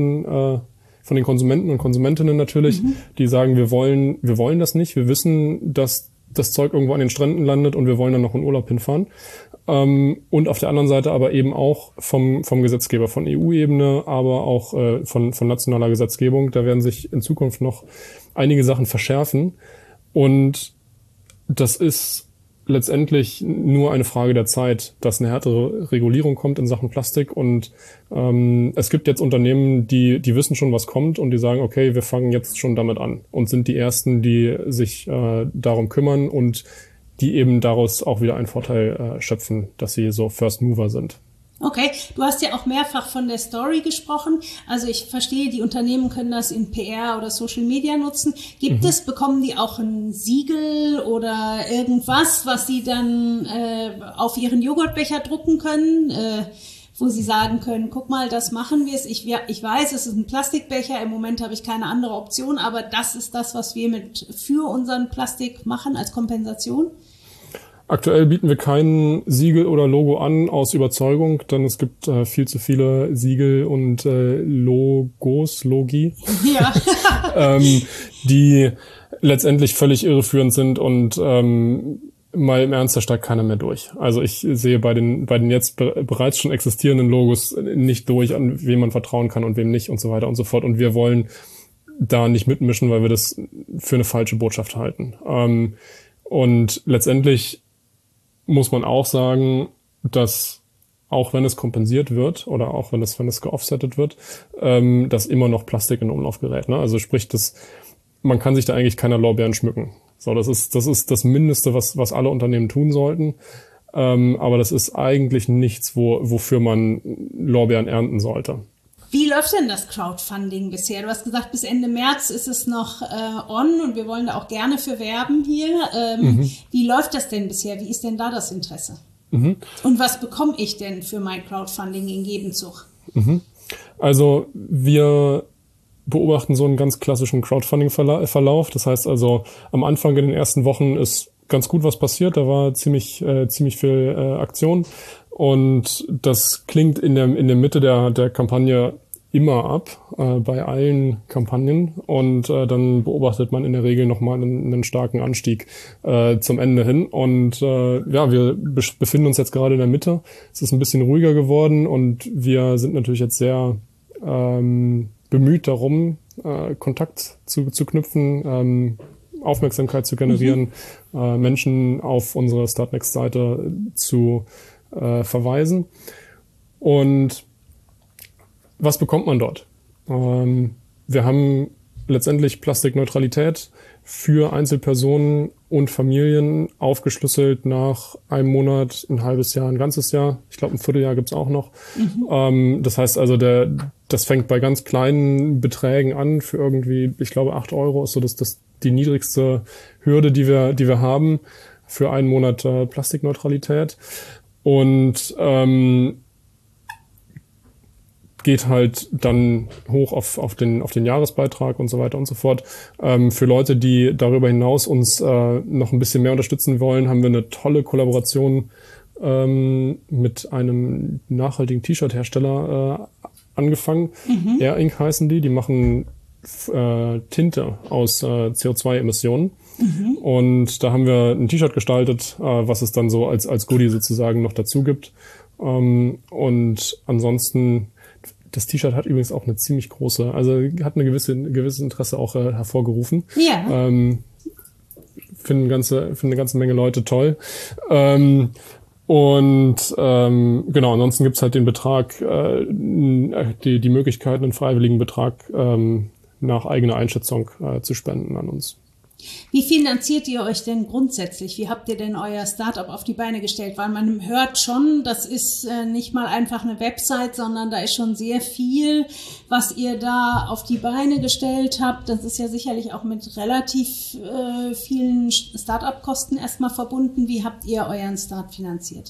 den Konsumenten und Konsumentinnen natürlich, die sagen, wir wollen das nicht, wir wissen, dass das Zeug irgendwo an den Stränden landet und wir wollen dann noch in Urlaub hinfahren. Und auf der anderen Seite aber eben auch vom Gesetzgeber, von EU-Ebene, aber auch von nationaler Gesetzgebung. Da werden sich in Zukunft noch einige Sachen verschärfen. Und das ist letztendlich nur eine Frage der Zeit, dass eine härtere Regulierung kommt in Sachen Plastik. Und es gibt jetzt Unternehmen, die wissen schon, was kommt und die sagen, okay, wir fangen jetzt schon damit an und sind die Ersten, die sich darum kümmern und die eben daraus auch wieder einen Vorteil schöpfen, dass sie so First Mover sind. Okay, du hast ja auch mehrfach von der Story gesprochen. Also ich verstehe, die Unternehmen können das in PR oder Social Media nutzen. Bekommen die auch ein Siegel oder irgendwas, was sie dann auf ihren Joghurtbecher drucken können, wo sie sagen können, guck mal, das machen wir es. Ich weiß, es ist ein Plastikbecher. Im Moment habe ich keine andere Option, aber das ist das, was wir für unseren Plastik machen als Kompensation. Aktuell bieten wir kein Siegel oder Logo an aus Überzeugung, denn es gibt viel zu viele Siegel und Logi, die letztendlich völlig irreführend sind und mal im Ernst, da steigt keiner mehr durch. Also ich sehe bei den jetzt bereits schon existierenden Logos nicht durch, an wem man vertrauen kann und wem nicht und so weiter und so fort. Und wir wollen da nicht mitmischen, weil wir das für eine falsche Botschaft halten. Und letztendlich muss man auch sagen, dass auch wenn es kompensiert wird oder auch wenn es geoffsettet wird, dass immer noch Plastik in Umlauf gerät. Ne? Also sprich, man kann sich da eigentlich keiner Lorbeeren schmücken. So, das ist das Mindeste, was alle Unternehmen tun sollten. Aber das ist eigentlich nichts, wofür man Lorbeeren ernten sollte. Wie läuft denn das Crowdfunding bisher? Du hast gesagt, bis Ende März ist es noch on und wir wollen da auch gerne für werben hier. Wie läuft das denn bisher? Wie ist denn da das Interesse? Und was bekomme ich denn für mein Crowdfunding in Gegenzug? Also wir beobachten so einen ganz klassischen Crowdfunding-Verlauf. Das heißt also, am Anfang in den ersten Wochen ist ganz gut was passiert. Da war ziemlich viel Aktion. Und das klingt in der Mitte der Kampagne immer ab, bei allen Kampagnen. Und dann beobachtet man in der Regel nochmal einen starken Anstieg zum Ende hin. Und wir befinden uns jetzt gerade in der Mitte. Es ist ein bisschen ruhiger geworden und wir sind natürlich jetzt sehr bemüht darum, Kontakt zu knüpfen, Aufmerksamkeit zu generieren, Menschen auf unsere Startnext-Seite zu verweisen. Und was bekommt man dort? Wir haben letztendlich Plastikneutralität für Einzelpersonen und Familien aufgeschlüsselt nach einem Monat, ein halbes Jahr, ein ganzes Jahr. Ich glaube, ein Vierteljahr gibt's auch noch. Das heißt also, das fängt bei ganz kleinen Beträgen an für irgendwie, ich glaube, 8 Euro ist so das die niedrigste Hürde, die wir haben für einen Monat Plastikneutralität. Und geht halt dann hoch auf den Jahresbeitrag und so weiter und so fort. Für Leute, die darüber hinaus uns noch ein bisschen mehr unterstützen wollen, haben wir eine tolle Kollaboration mit einem nachhaltigen T-Shirt-Hersteller angefangen. Air Ink heißen die machen Tinte aus CO2-Emissionen. Und da haben wir ein T-Shirt gestaltet, was es dann so als Goodie sozusagen noch dazu gibt. Und ansonsten, das T-Shirt hat übrigens auch eine ziemlich große, also hat ein gewisses Interesse auch hervorgerufen. Ja. Finden eine ganze Menge Leute toll. Genau, ansonsten gibt's halt den Betrag, die Möglichkeit, einen freiwilligen Betrag nach eigener Einschätzung zu spenden an uns. Wie finanziert ihr euch denn grundsätzlich? Wie habt ihr denn euer Startup auf die Beine gestellt? Weil man hört schon, das ist nicht mal einfach eine Website, sondern da ist schon sehr viel, was ihr da auf die Beine gestellt habt. Das ist ja sicherlich auch mit relativ vielen Startup-Kosten erstmal verbunden. Wie habt ihr euren Start finanziert?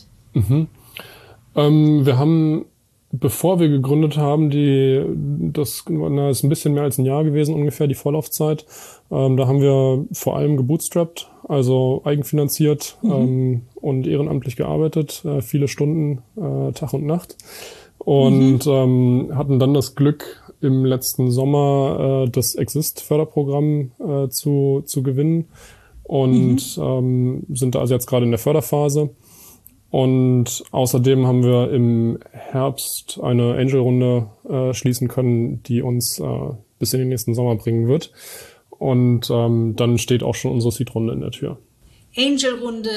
Wir haben, bevor wir gegründet haben, das ist ein bisschen mehr als ein Jahr gewesen ungefähr, die Vorlaufzeit. Da haben wir vor allem gebootstrapped, also eigenfinanziert und ehrenamtlich gearbeitet, viele Stunden, Tag und Nacht. Und hatten dann das Glück, im letzten Sommer das Exist-Förderprogramm zu gewinnen und sind da also jetzt gerade in der Förderphase. Und außerdem haben wir im Herbst eine Angel-Runde schließen können, die uns bis in den nächsten Sommer bringen wird. Und dann steht auch schon unsere Seed-Runde in der Tür. Angel-Runde,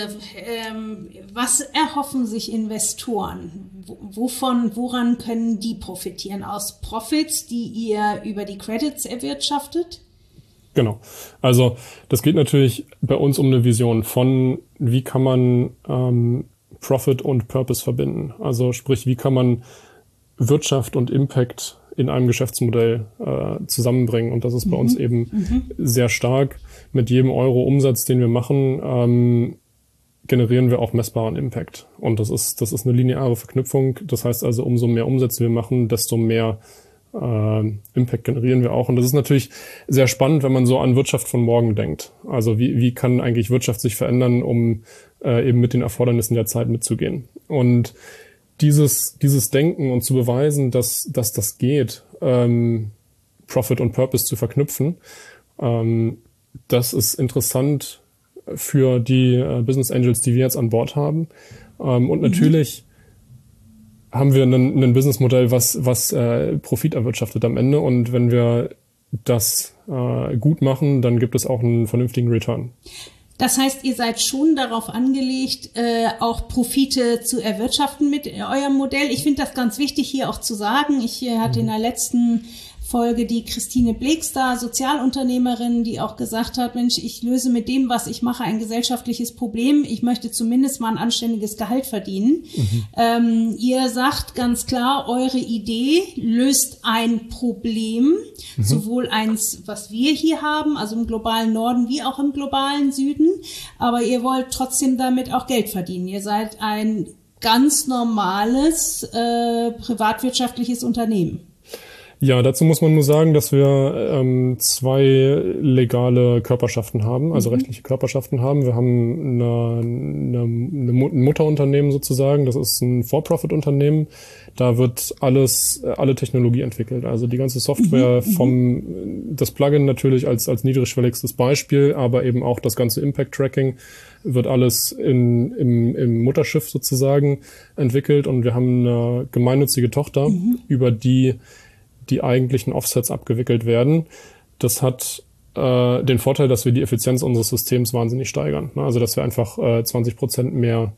was erhoffen sich Investoren? Woran können die profitieren? Aus Profits, die ihr über die Credits erwirtschaftet? Genau. Also das geht natürlich bei uns um eine Vision von, wie kann man Profit und Purpose verbinden. Also sprich, wie kann man Wirtschaft und Impact in einem Geschäftsmodell zusammenbringen. Und das ist bei uns eben sehr stark. Mit jedem Euro Umsatz, den wir machen, generieren wir auch messbaren Impact. Und das ist eine lineare Verknüpfung. Das heißt also, umso mehr Umsätze wir machen, desto mehr Impact generieren wir auch. Und das ist natürlich sehr spannend, wenn man so an Wirtschaft von morgen denkt. Also wie kann eigentlich Wirtschaft sich verändern, um eben mit den Erfordernissen der Zeit mitzugehen. Und dieses Denken und zu beweisen, dass das geht, Profit und Purpose zu verknüpfen, das ist interessant für die Business Angels, die wir jetzt an Bord haben. Und natürlich haben wir ein Businessmodell, was Profit erwirtschaftet am Ende. Und wenn wir das gut machen, dann gibt es auch einen vernünftigen Return. Das heißt, ihr seid schon darauf angelegt, auch Profite zu erwirtschaften mit eurem Modell. Ich finde das ganz wichtig hier auch zu sagen. Ich hatte in der letzten Folge die Christine Bleeks da, Sozialunternehmerin, die auch gesagt hat, Mensch, ich löse mit dem, was ich mache, ein gesellschaftliches Problem. Ich möchte zumindest mal ein anständiges Gehalt verdienen. Ihr sagt ganz klar, eure Idee löst ein Problem, sowohl eins, was wir hier haben, also im globalen Norden wie auch im globalen Süden. Aber ihr wollt trotzdem damit auch Geld verdienen. Ihr seid ein ganz normales privatwirtschaftliches Unternehmen. Ja, dazu muss man nur sagen, dass wir 2 legale Körperschaften haben, also rechtliche Körperschaften haben. Wir haben ein Mutterunternehmen sozusagen, das ist ein For-Profit-Unternehmen. Da wird alle Technologie entwickelt, also die ganze Software das Plugin natürlich als niedrigschwelligstes Beispiel, aber eben auch das ganze Impact-Tracking wird alles im Mutterschiff sozusagen entwickelt. Und wir haben eine gemeinnützige Tochter, über die eigentlichen Offsets abgewickelt werden. Das hat den Vorteil, dass wir die Effizienz unseres Systems wahnsinnig steigern. Also dass wir einfach 20% mehr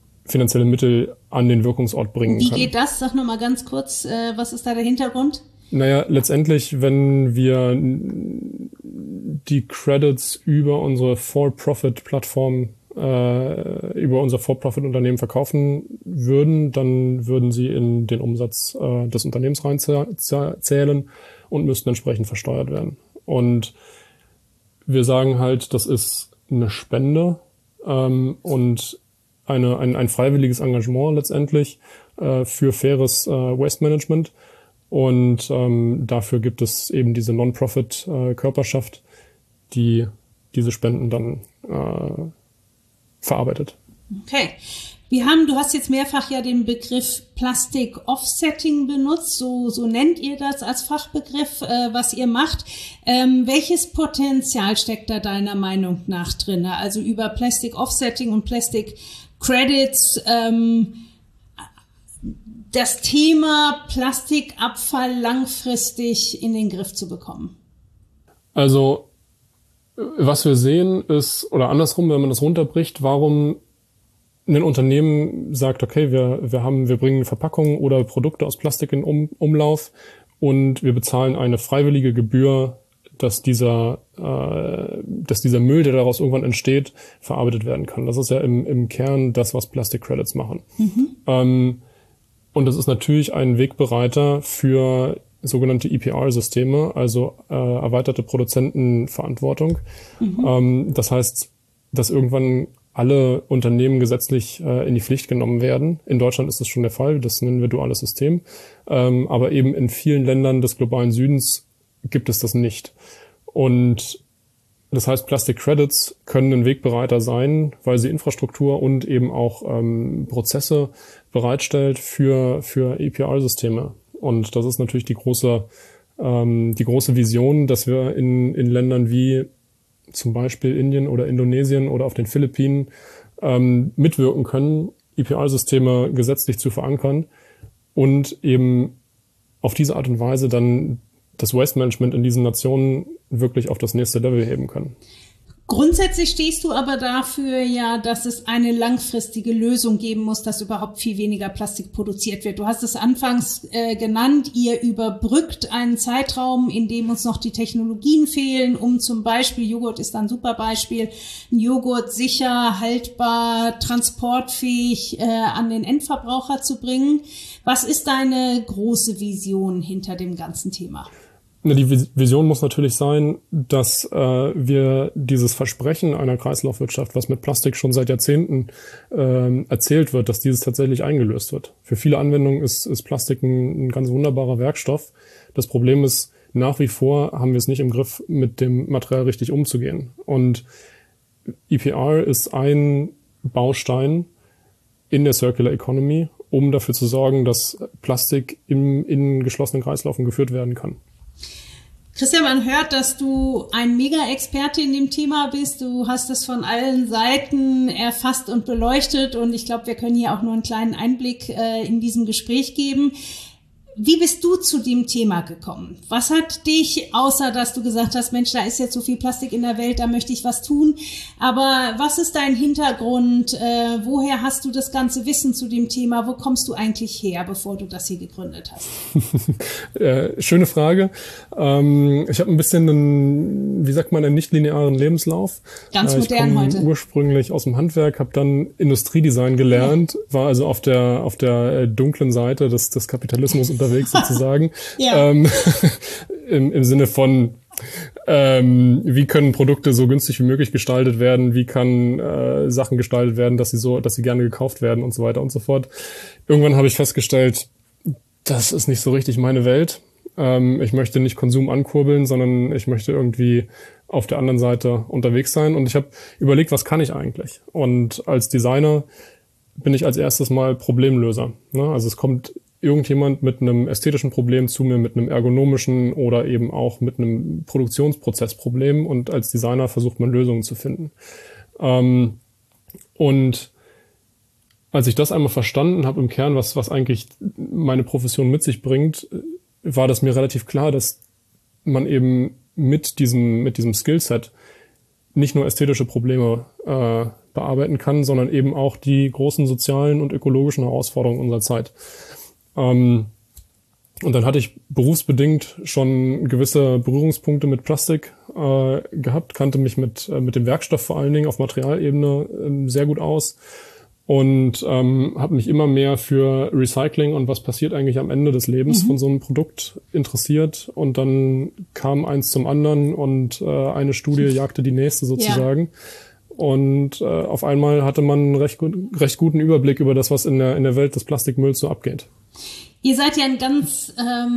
finanzielle Mittel an den Wirkungsort bringen können. Wie geht das? Sag nochmal ganz kurz, was ist da der Hintergrund? Naja, letztendlich, wenn wir die Credits über unsere For-Profit-Plattform, über unser For-Profit-Unternehmen verkaufen würden, dann würden sie in den Umsatz des Unternehmens reinzählen und müssten entsprechend versteuert werden. Und wir sagen halt, das ist eine Spende und ein freiwilliges Engagement letztendlich für faires Waste Management. Und dafür gibt es eben diese Non-Profit-Körperschaft, die diese Spenden dann verarbeitet. Okay. Du hast jetzt mehrfach ja den Begriff Plastic Offsetting benutzt, so nennt ihr das als Fachbegriff, was ihr macht. Welches Potenzial steckt da deiner Meinung nach drin? Also über Plastic Offsetting und Plastic Credits, das Thema Plastikabfall langfristig in den Griff zu bekommen? Also, was wir sehen ist, oder andersrum, wenn man das runterbricht, warum ein Unternehmen sagt, okay, wir bringen Verpackungen oder Produkte aus Plastik in Umlauf und wir bezahlen eine freiwillige Gebühr, dass dieser Müll, der daraus irgendwann entsteht, verarbeitet werden kann. Das ist ja im Kern das, was Plastic Credits machen. Und das ist natürlich ein Wegbereiter für sogenannte EPR-Systeme, also erweiterte Produzentenverantwortung. Das heißt, dass irgendwann alle Unternehmen gesetzlich in die Pflicht genommen werden. In Deutschland ist das schon der Fall, das nennen wir duales System. Aber eben in vielen Ländern des globalen Südens gibt es das nicht. Und das heißt, Plastic Credits können ein Wegbereiter sein, weil sie Infrastruktur und eben auch Prozesse bereitstellt für EPR-Systeme. Und das ist natürlich die große Vision, dass wir in Ländern wie zum Beispiel Indien oder Indonesien oder auf den Philippinen mitwirken können, EPR-Systeme gesetzlich zu verankern und eben auf diese Art und Weise dann das Waste Management in diesen Nationen wirklich auf das nächste Level heben können. Grundsätzlich stehst du aber dafür ja, dass es eine langfristige Lösung geben muss, dass überhaupt viel weniger Plastik produziert wird. Du hast es anfangs genannt, ihr überbrückt einen Zeitraum, in dem uns noch die Technologien fehlen, um zum Beispiel, Joghurt ist ein super Beispiel, einen Joghurt sicher, haltbar, transportfähig an den Endverbraucher zu bringen. Was ist deine große Vision hinter dem ganzen Thema? Die Vision muss natürlich sein, dass wir dieses Versprechen einer Kreislaufwirtschaft, was mit Plastik schon seit Jahrzehnten erzählt wird, dass dieses tatsächlich eingelöst wird. Für viele Anwendungen ist Plastik ein ganz wunderbarer Werkstoff. Das Problem ist, nach wie vor haben wir es nicht im Griff, mit dem Material richtig umzugehen. Und EPR ist ein Baustein in der Circular Economy, um dafür zu sorgen, dass Plastik in geschlossenen Kreislaufen geführt werden kann. Christian, man hört, dass du ein Mega-Experte in dem Thema bist. Du hast es von allen Seiten erfasst und beleuchtet und ich glaube, wir können hier auch nur einen kleinen Einblick in diesem Gespräch geben. Wie bist du zu dem Thema gekommen? Was hat dich, außer dass du gesagt hast, Mensch, da ist jetzt so viel Plastik in der Welt, da möchte ich was tun. Aber was ist dein Hintergrund? Woher hast du das ganze Wissen zu dem Thema? Wo kommst du eigentlich her, bevor du das hier gegründet hast? Schöne Frage. Ich habe ein bisschen einen nicht-linearen Lebenslauf. Ganz modern heute. Ich komme ursprünglich aus dem Handwerk, habe dann Industriedesign gelernt, war also auf der dunklen Seite des Kapitalismus unterwegs sozusagen. Ja. Im Sinne von, wie können Produkte so günstig wie möglich gestaltet werden, wie kann Sachen gestaltet werden, dass sie gerne gekauft werden und so weiter und so fort. Irgendwann habe ich festgestellt, das ist nicht so richtig meine Welt. Ich möchte nicht Konsum ankurbeln, sondern ich möchte irgendwie auf der anderen Seite unterwegs sein. Und ich habe überlegt, was kann ich eigentlich? Und als Designer bin ich als erstes mal Problemlöser. Also es kommt irgendjemand mit einem ästhetischen Problem zu mir, mit einem ergonomischen oder eben auch mit einem Produktionsprozessproblem und als Designer versucht man Lösungen zu finden. Und als ich das einmal verstanden habe im Kern, was eigentlich meine Profession mit sich bringt, war das mir relativ klar, dass man eben mit diesem Skillset nicht nur ästhetische Probleme bearbeiten kann, sondern eben auch die großen sozialen und ökologischen Herausforderungen unserer Zeit. Und dann hatte ich berufsbedingt schon gewisse Berührungspunkte mit Plastik gehabt, kannte mich mit dem Werkstoff vor allen Dingen auf Materialebene sehr gut aus und habe mich immer mehr für Recycling und was passiert eigentlich am Ende des Lebens von so einem Produkt interessiert. Und dann kam eins zum anderen und eine Studie jagte die nächste sozusagen. Ja. Und auf einmal hatte man einen recht guten Überblick über das, was in der Welt des Plastikmülls so abgeht. Ihr seid ja ein ganz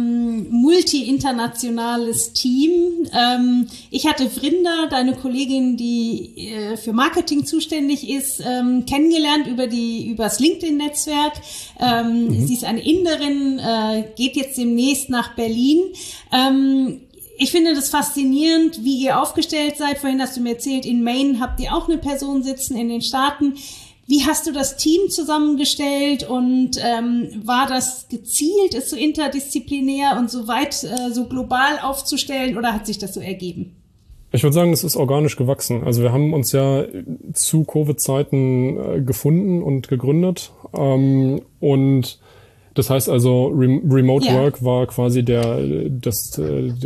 multi-internationales Team. Ich hatte Vrinda, deine Kollegin, die für Marketing zuständig ist, kennengelernt übers LinkedIn-Netzwerk. Sie ist eine Inderin, geht jetzt demnächst nach Berlin. Ich finde das faszinierend, wie ihr aufgestellt seid. Vorhin hast du mir erzählt, in Maine habt ihr auch eine Person sitzen, in den Staaten. Wie hast du das Team zusammengestellt und war das gezielt, es so interdisziplinär und so weit, so global aufzustellen oder hat sich das so ergeben? Ich würde sagen, es ist organisch gewachsen. Also wir haben uns ja zu Covid-Zeiten gefunden und gegründet und das heißt also, Remote Work war quasi das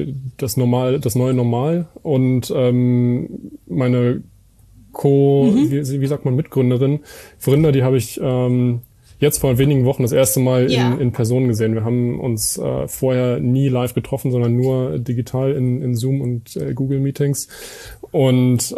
neue Normal und meine wie sagt man, Mitgründerin, Vrinda, die habe ich jetzt vor wenigen Wochen das erste Mal in Person gesehen. Wir haben uns vorher nie live getroffen, sondern nur digital in Zoom und Google Meetings. Und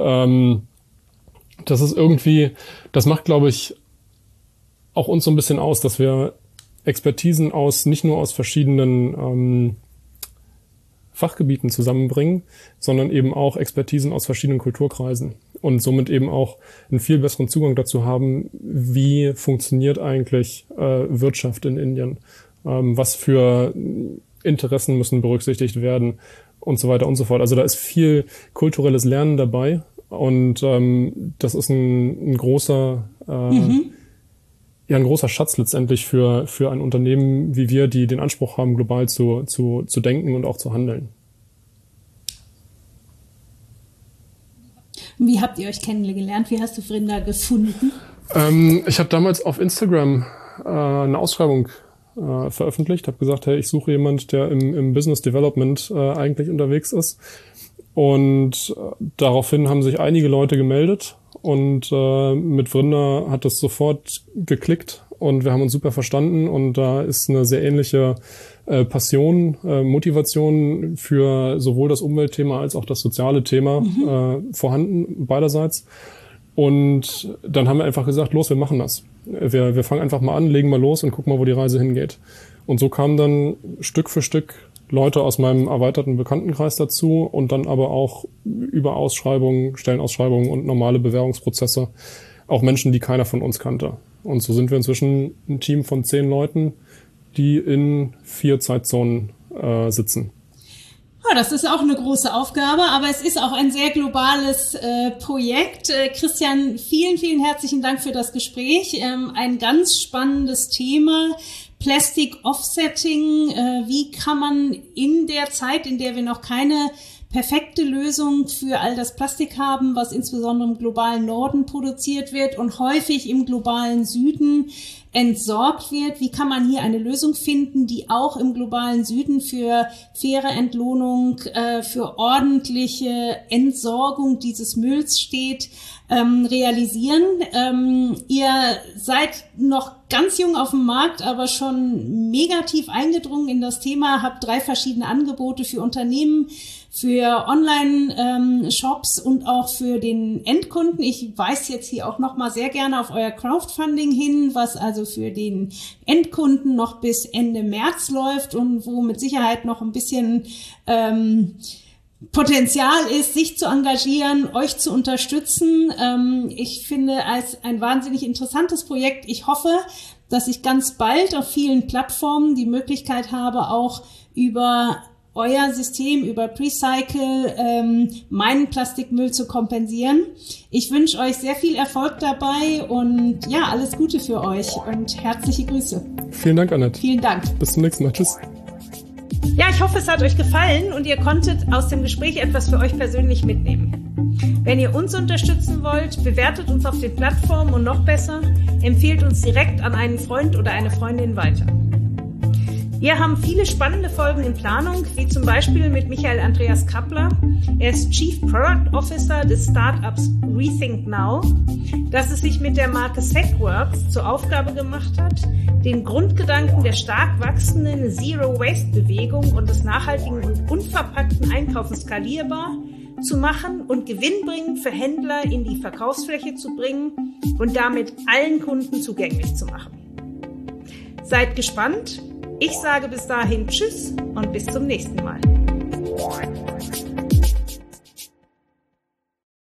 das ist irgendwie, das macht, glaube ich, auch uns so ein bisschen aus, dass wir Expertisen nicht nur aus verschiedenen Fachgebieten zusammenbringen, sondern eben auch Expertisen aus verschiedenen Kulturkreisen und somit eben auch einen viel besseren Zugang dazu haben, wie funktioniert eigentlich Wirtschaft in Indien, was für Interessen müssen berücksichtigt werden und so weiter und so fort. Also da ist viel kulturelles Lernen dabei und das ist ein großer ein großer Schatz letztendlich für ein Unternehmen wie wir, die den Anspruch haben, global zu denken und auch zu handeln. Wie habt ihr euch kennengelernt? Wie hast du Vrinda gefunden? Ich habe damals auf Instagram eine Ausschreibung veröffentlicht, habe gesagt, hey, ich suche jemand, der im Business Development eigentlich unterwegs ist. Und daraufhin haben sich einige Leute gemeldet. Und mit Vrinda hat das sofort geklickt und wir haben uns super verstanden und da ist eine sehr ähnliche Passion, Motivation für sowohl das Umweltthema als auch das soziale Thema vorhanden beiderseits. Und dann haben wir einfach gesagt, los, wir machen das. Wir fangen einfach mal an, legen mal los und gucken mal, wo die Reise hingeht. Und so kamen dann Stück für Stück Leute aus meinem erweiterten Bekanntenkreis dazu und dann aber auch über Ausschreibungen, Stellenausschreibungen und normale Bewerbungsprozesse auch Menschen, die keiner von uns kannte. Und so sind wir inzwischen ein Team von 10 Leuten, die in 4 Zeitzonen sitzen. Ja, das ist auch eine große Aufgabe, aber es ist auch ein sehr globales Projekt. Christian, vielen, vielen herzlichen Dank für das Gespräch. Ein ganz spannendes Thema. Plastic Offsetting, wie kann man in der Zeit, in der wir noch keine perfekte Lösung für all das Plastik haben, was insbesondere im globalen Norden produziert wird und häufig im globalen Süden entsorgt wird. Wie kann man hier eine Lösung finden, die auch im globalen Süden für faire Entlohnung, für ordentliche Entsorgung dieses Mülls steht, realisieren? Ihr seid noch ganz jung auf dem Markt, aber schon mega tief eingedrungen in das Thema, habt 3 verschiedene Angebote für Unternehmen, für Online-Shops und auch für den Endkunden. Ich weise jetzt hier auch nochmal sehr gerne auf euer Crowdfunding hin, was also für den Endkunden noch bis Ende März läuft und wo mit Sicherheit noch ein bisschen Potenzial ist, sich zu engagieren, euch zu unterstützen. Ich finde es ein wahnsinnig interessantes Projekt. Ich hoffe, dass ich ganz bald auf vielen Plattformen die Möglichkeit habe, auch über euer System, über Precycle, meinen Plastikmüll zu kompensieren. Ich wünsche euch sehr viel Erfolg dabei und ja, alles Gute für euch und herzliche Grüße. Vielen Dank, Annette. Vielen Dank. Bis zum nächsten Mal. Tschüss. Ja, ich hoffe, es hat euch gefallen und ihr konntet aus dem Gespräch etwas für euch persönlich mitnehmen. Wenn ihr uns unterstützen wollt, bewertet uns auf den Plattformen und noch besser, empfehlt uns direkt an einen Freund oder eine Freundin weiter. Wir haben viele spannende Folgen in Planung, wie zum Beispiel mit Michael Andreas Kappler. Er ist Chief Product Officer des Startups Rethink Now, das es sich mit der Marke Segworks zur Aufgabe gemacht hat, den Grundgedanken der stark wachsenden Zero-Waste-Bewegung und des nachhaltigen und unverpackten Einkaufens skalierbar zu machen und gewinnbringend für Händler in die Verkaufsfläche zu bringen und damit allen Kunden zugänglich zu machen. Seid gespannt. Ich sage bis dahin Tschüss und bis zum nächsten Mal.